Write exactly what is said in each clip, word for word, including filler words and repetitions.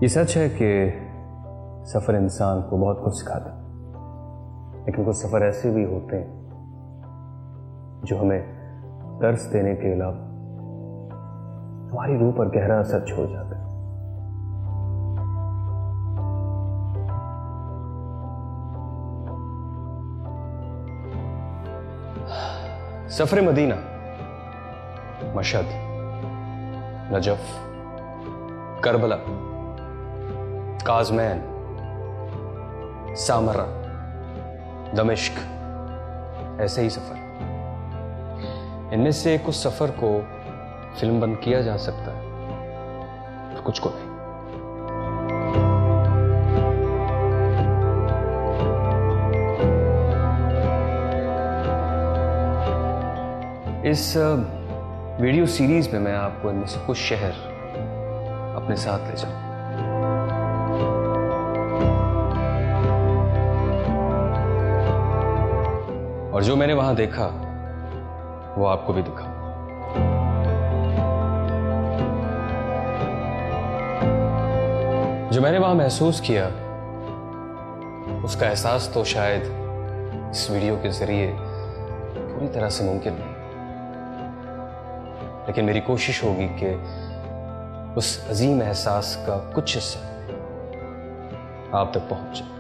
ये सच है कि सफ़र इंसान को बहुत कुछ सिखाता है, लेकिन कुछ सफ़र ऐसे भी होते हैं जो हमें दर्स देने के अलावा हमारी रूह पर गहरा असर छोड़ जाते हैं। सफ़र Medina, Mashhad, Najaf, Karbala, Kazimain, Samarra, दमिश्क, ऐसे ही सफर। इनमें से कुछ सफर को फिल्म बंद किया जा सकता है और कुछ को नहीं। इस वीडियो सीरीज में मैं आपको इनमें से कुछ शहर अपने साथ ले जाऊं। और जो मैंने वहां देखा वो आपको भी दिखा। जो मैंने वहां महसूस किया उसका एहसास तो शायद इस वीडियो के जरिए पूरी तरह से मुमकिन नहीं, लेकिन मेरी कोशिश होगी कि उस अजीम एहसास का कुछ हिस्सा आप तक पहुंच जाए।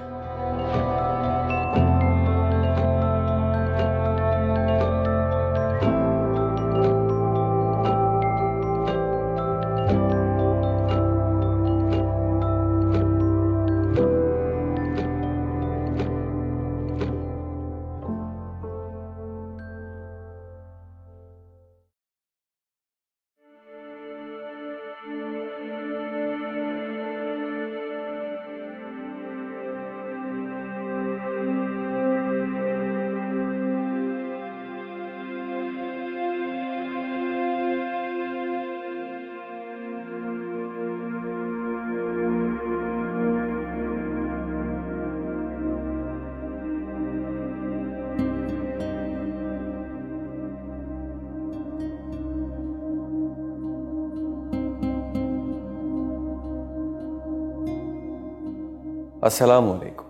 अस्सलामु अलैकुम।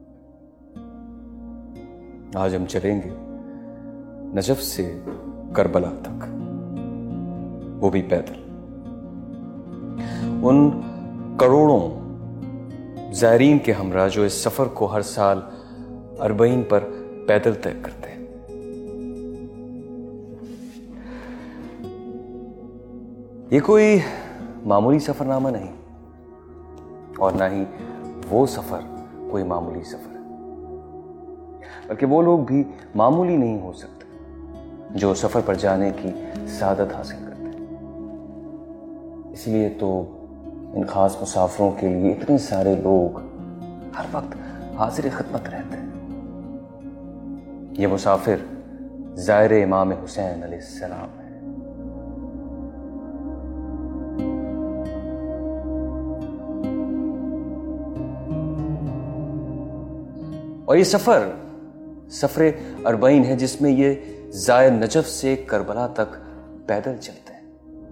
आज हम चलेंगे नजफ से करबला तक, वो भी पैदल। उन करोड़ों ज़ायरीन के हमरा जो इस सफर को हर साल अरबईन पर पैदल तय करते हैं। ये कोई मामूली सफरनामा नहीं और ना ही वो सफर कोई मामूली सफर है, बल्कि वो लोग भी मामूली नहीं हो सकते जो सफर पर जाने की सादत हासिल करते हैं। इसलिए तो इन खास मुसाफिरों के लिए इतने सारे लोग हर वक्त हाजिर खिदमत रहते हैं। ये मुसाफिर ज़ायर इमाम हुसैन अलैहिस्सलाम है। और ये सफर सफरे अरबईन है जिसमें ये ज़ायर नजफ से करबला तक पैदल चलते हैं।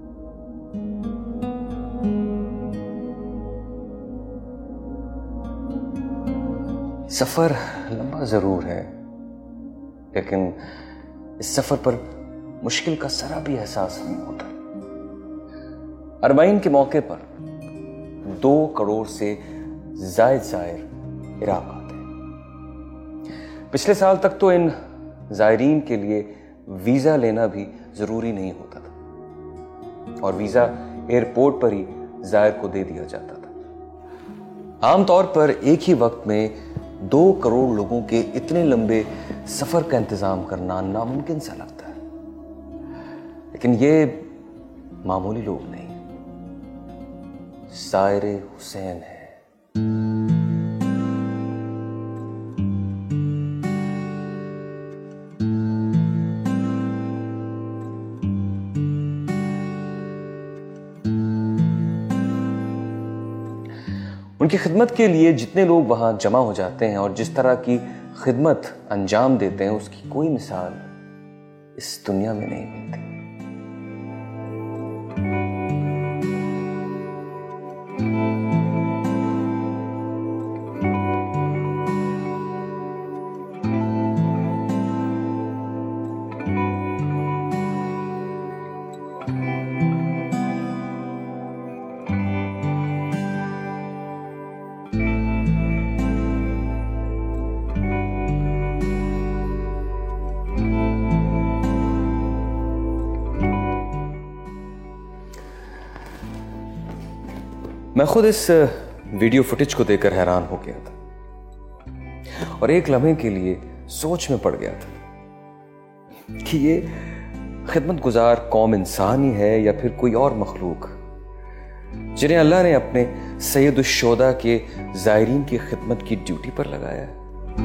सफर लंबा जरूर है, लेकिन इस सफर पर मुश्किल का जरा भी एहसास नहीं होता। अरबईन के मौके पर दो करोड़ से जायद ज़ायर इराक आते हैं। पिछले साल तक तो इन ज़ायरीन के लिए वीज़ा लेना भी ज़रूरी नहीं होता था और वीज़ा एयरपोर्ट पर ही ज़ायर को दे दिया जाता था। आमतौर पर एक ही वक्त में दो करोड़ लोगों के इतने लंबे सफ़र का इंतज़ाम करना नामुमकिन सा लगता है, लेकिन ये मामूली लोग नहीं, ज़ायर हुसैन है। उनकी खिदमत के लिए जितने लोग वहां जमा हो जाते हैं और जिस तरह की खिदमत अंजाम देते हैं उसकी कोई मिसाल इस दुनिया में नहीं मिलती। मैं खुद इस वीडियो फुटेज को देखकर हैरान हो गया था और एक लम्हे के लिए सोच में पड़ गया था कि ये खिदमत गुजार कौम इंसान ही है या फिर कोई और मखलूक जिन्हें अल्लाह ने अपने सैयदुश्शोदा के ज़ायरीन की खिदमत की ड्यूटी पर लगाया है।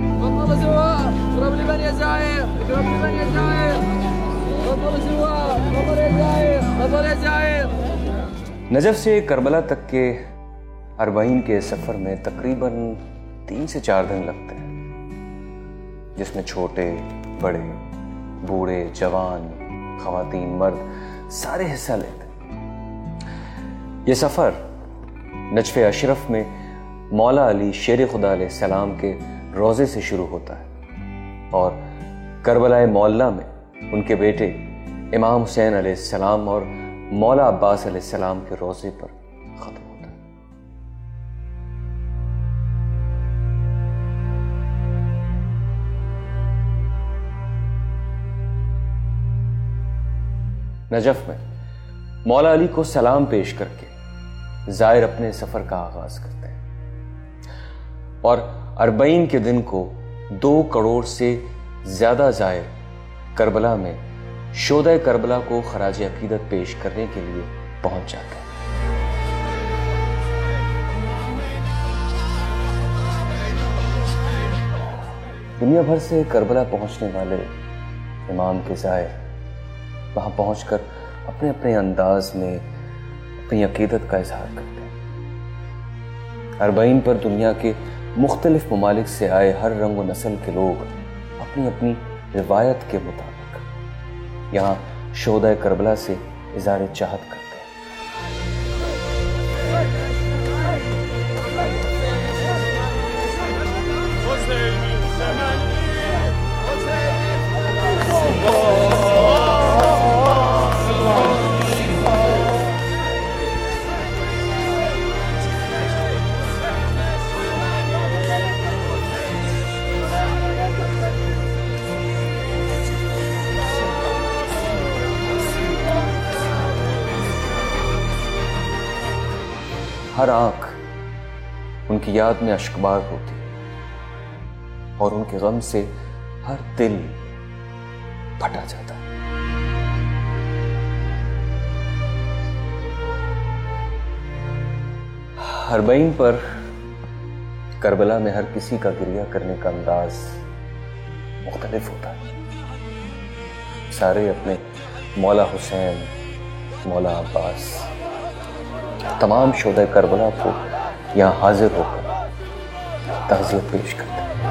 नजफ से करबला तक के अरबाइन के सफर में तकरीबन तीन से चार दिन लगते हैं, जिसमें छोटे बड़े बूढ़े जवान खवातीन मर्द सारे हिस्सा लेते हैं। ये सफर नजफ़े अशरफ में मौला अली शेर खुदा अलैहिस्सलाम के रोज़े से शुरू होता है और करबला मौला में उनके बेटे इमाम हुसैन अलैहिस्सलाम और मौला अब्बास अलैहिस्सलाम के रोज़े पर खत्म होता है। नजफ में मौला अली को सलाम पेश करके ज़ायर अपने सफर का आगाज करते हैं और अरबईन के दिन को दो करोड़ से ज्यादा ज़ायर करबला में शोदा करबला को खराज अकीदत पेश करने के लिए पहुंच जाते हैं। दुनिया भर से करबला पहुंचने वाले इमाम के ज़ायर वहां पहुंचकर अपने अपने अंदाज में अपनी अकीदत का इजहार करते हैं। अरबईन पर दुनिया के मुख्तलिफ ममालिक से आए हर रंग व नस्ल के लोग अपनी अपनी रिवायत के मुताबिक यहाँ शोदा करबला से इज़हार चाहत करते हैं। हर आंख उनकी याद में अश्कबार होती और उनके गम से हर दिल फटा जाता है। अरबईन पर करबला में हर किसी का गिरिया करने का अंदाज मुख्तलिफ होता है। सारे अपने मौला हुसैन, मौला अब्बास, तमाम शोदा करबला को यहां हाजिर होकर ताज़ियत पेश करते हैं।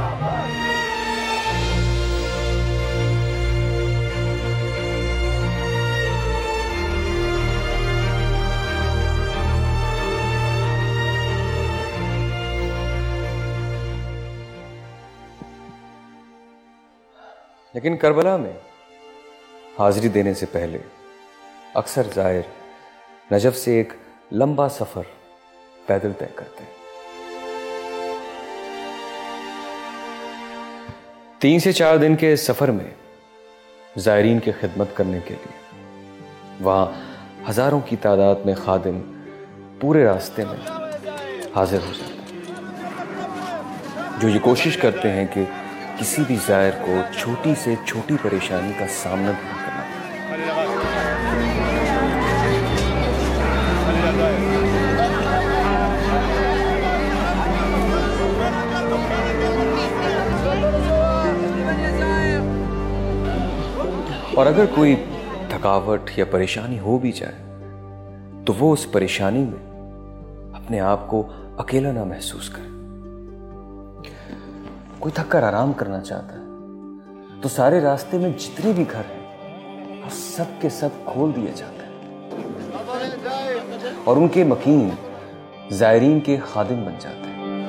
लेकिन करबला में हाजिरी देने से पहले अक्सर ज़ायर नजफ से एक लंबा सफर पैदल तय करते हैं। तीन से चार दिन के इस सफर में ज़ायरीन की खिदमत करने के लिए वहां हजारों की तादाद में खादिम पूरे रास्ते में हाजिर हो जाते हैं, जो ये कोशिश करते हैं कि किसी भी ज़ायर को छोटी से छोटी परेशानी का सामना नहीं करना। और अगर कोई थकावट या परेशानी हो भी जाए तो वो उस परेशानी में अपने आप को अकेला ना महसूस करे। कोई थक कर आराम करना चाहता है तो सारे रास्ते में जितने भी घर हैं वो सब के सब खोल दिए जाते हैं और उनके मकीन ज़ायरीन के खादिम बन जाते हैं।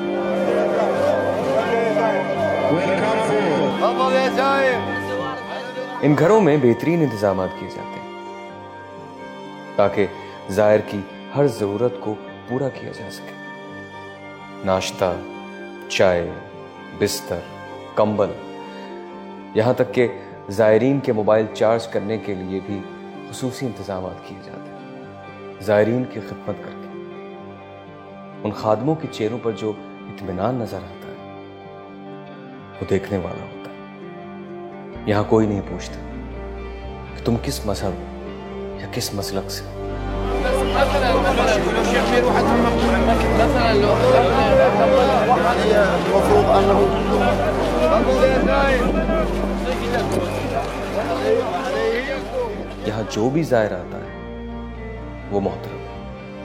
इन घरों में बेहतरीन इंतजाम किए जाते हैं ताकि ज़ायर की हर ज़रूरत को पूरा किया जा सके। नाश्ता, चाय, बिस्तर, कंबल, यहाँ तक कि ज़ायरीन के मोबाइल चार्ज करने के लिए भी खुसूसी इंतजाम किए जाते हैं ज़ायरीन की खिदमत करके। उन खादमों के चेहरों पर जो इत्मीनान नजर आता है वो देखने वाला होता है। यहां कोई नहीं पूछता कि तुम किस मजहब या किस मसलक से हो। यहां जो भी जायर आता है वो मोहतरम है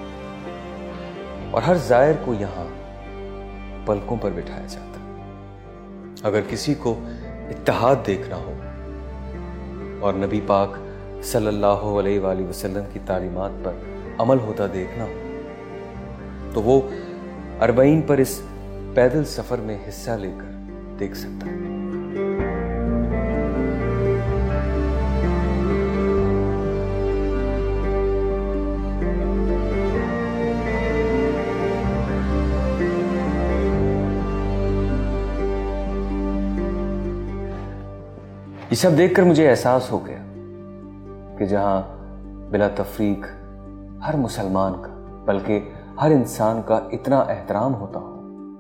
और हर जायर को यहां पलकों पर बिठाया जाता है। अगर किसी को इत्तेहाद देखना हो और नबी पाक सल्लल्लाहु अलैहि वसल्लम की तालीमात पर अमल होता देखना हो तो वो अरबईन पर इस पैदल सफर में हिस्सा लेकर देख सकता है। ये सब देखकर मुझे एहसास हो गया कि जहां बिला तफरीक हर मुसलमान का बल्कि हर इंसान का इतना एहतराम होता हो,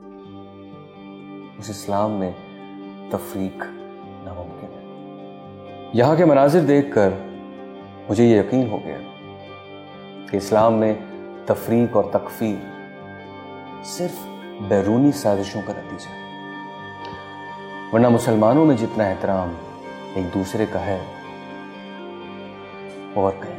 उस इस्लाम में तफरीक नामुमकिन है। यहां के मनाजिर देखकर मुझे ये यकीन हो गया कि इस्लाम में तफरीक और तकफीर सिर्फ बैरूनी साजिशों का नतीजा है, वरना मुसलमानों में जितना एहतराम एक दूसरे का है और कहीं।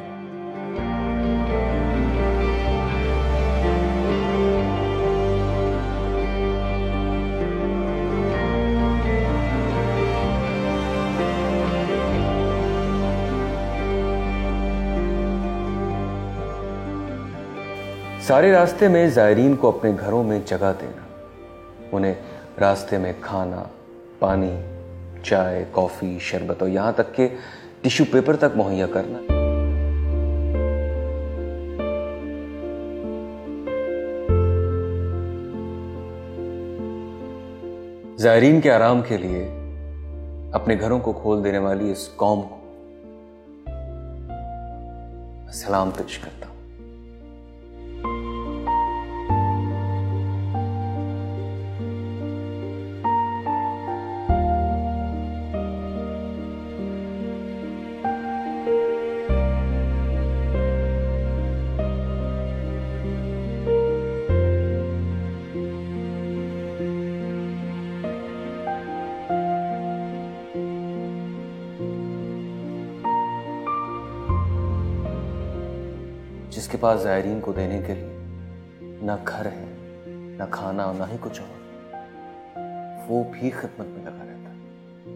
सारे रास्ते में जायरीन को अपने घरों में जगह देना, उन्हें रास्ते में खाना, पानी, चाय, कॉफी, शरबत और यहां तक के टिश्यू पेपर तक मुहैया करना। जायरीन के आराम के लिए अपने घरों को खोल देने वाली इस कौम को सलाम पेश करता हूं। जिसके पास जायरीन को देने के लिए ना घर है, ना खाना और ना ही कुछ और, वो भी खिदमत में लगा रहता है।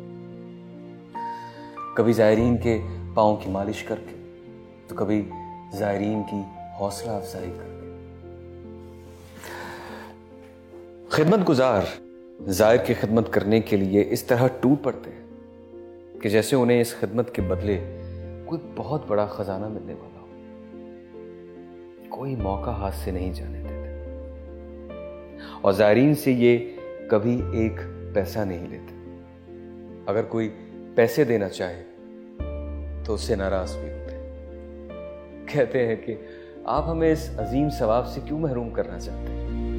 कभी जायरीन के पांव की मालिश करके तो कभी जायरीन की हौसला अफजाई करके। खिदमत गुजार जायर की खिदमत करने के लिए इस तरह टूट पड़ते हैं कि जैसे उन्हें इस खिदमत के बदले कोई बहुत बड़ा खजाना मिलने वाला हो। कोई मौका हाथ से नहीं जाने देते और जायरीन से ये कभी एक पैसा नहीं लेते। अगर कोई पैसे देना चाहे तो उससे नाराज भी होते हैं। कहते हैं कि आप हमें इस अजीम सवाब से क्यों महरूम करना चाहते हैं।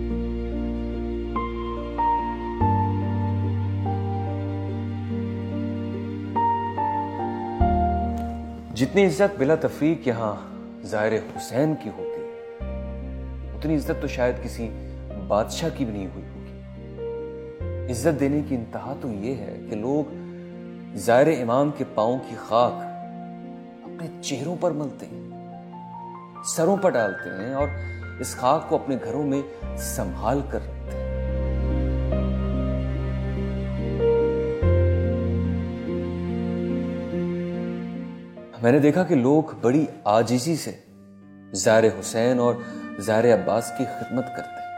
जितनी इज्जत बिला तफरीक यहां जाहिर हुसैन की होती है, उतनी इज्जत तो शायद किसी बादशाह की भी नहीं हुई होगी। इज्जत देने की इंतहा तो यह है कि लोग जाहिर इमाम के पांव की खाक अपने चेहरों पर मलते हैं, सरों पर डालते हैं और इस खाक को अपने घरों में संभाल कर रखते हैं। मैंने देखा कि लोग बड़ी आजिजी से जाहिर हुसैन और जाहिर अब्बास की खिदमत करते हैं।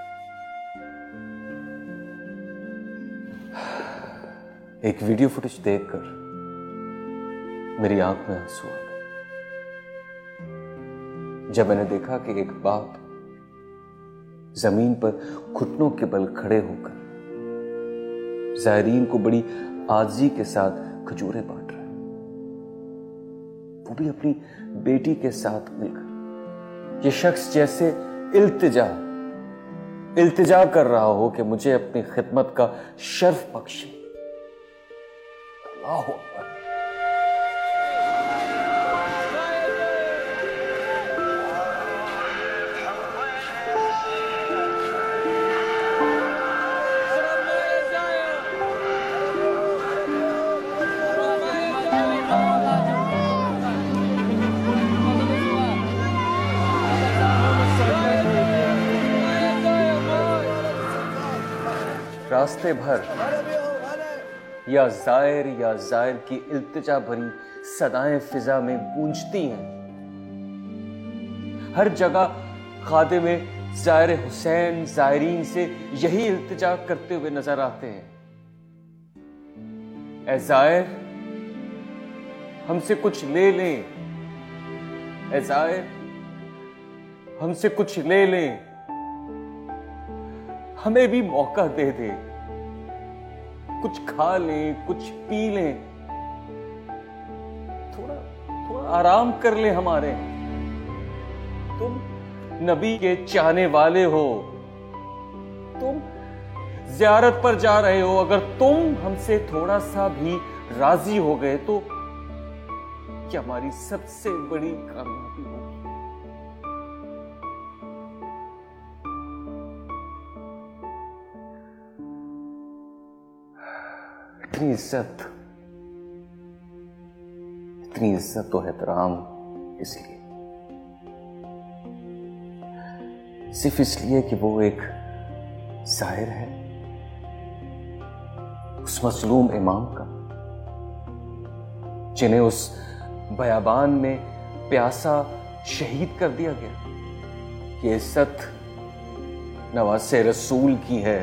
एक वीडियो फुटेज देखकर मेरी आंख में आंसू आ गए जब मैंने देखा कि एक बाप जमीन पर घुटनों के बल खड़े होकर जायरीन को बड़ी आजिज़ी के साथ खजूरें बांट रहा है, वो भी अपनी बेटी के साथ मिलकर। ये शख्स जैसे इल्तिजा इल्तिजा कर रहा हो कि मुझे अपनी खिदमत का शर्फ बख्शे। अल्लाह अकबर। रास्ते भर या जायर या जायर की इल्तिजा भरी सदाएं फिजा में गूंजती हैं। हर जगह खादिमे जायर हुसैन जायरीन से यही इल्तिजा करते हुए नजर आते हैं। ए जायर, हमसे कुछ ले लें। ए जायर, हमसे कुछ ले लें। हमें भी मौका दे दे, कुछ खा लें, कुछ पी लें, थोड़ा थोड़ा आराम कर ले हमारे। तुम नबी के चाहने वाले हो, तुम ज़ियारत पर जा रहे हो। अगर तुम हमसे थोड़ा सा भी राजी हो गए तो क्या हमारी सबसे बड़ी कामयाबी होगी। इतनी इज्जत, इतनी इज्जत तो एहतराम इसलिए, सिर्फ इसलिए कि वो एक जाहिर है उस मसलूम इमाम का, जिन्हें उस बयाबान में प्यासा शहीद कर दिया गया। ये इज्जत नवासे रसूल की है,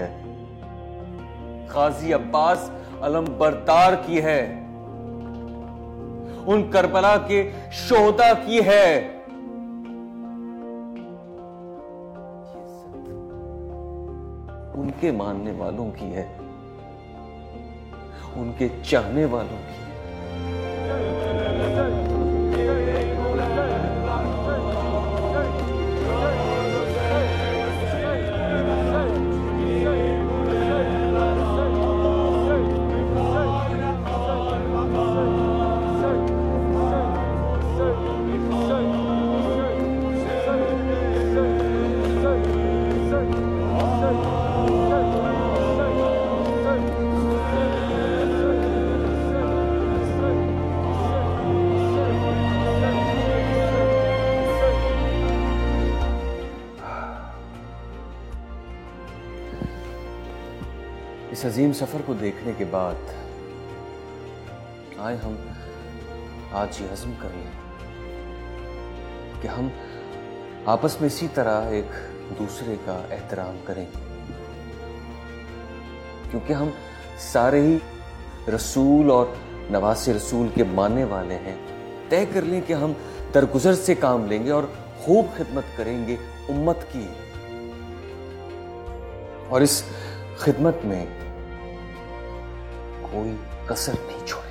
गाजी अब्बास अलम बरदार की है, उन करबला के शोहदा की है। उनके मानने वालों की है, उनके चाहने वालों की है। इस अजीम सफर को देखने के बाद आए हम आज ये अज़्म कर लें कि हम आपस में इसी तरह एक दूसरे का एहतराम करेंगे, क्योंकि हम सारे ही रसूल और नवासे रसूल के मानने वाले हैं। तय कर लें कि हम दरगुजर से काम लेंगे और खूब खिदमत करेंगे उम्मत की, और इस खिदमत में कोई कसर नहीं छोड़े।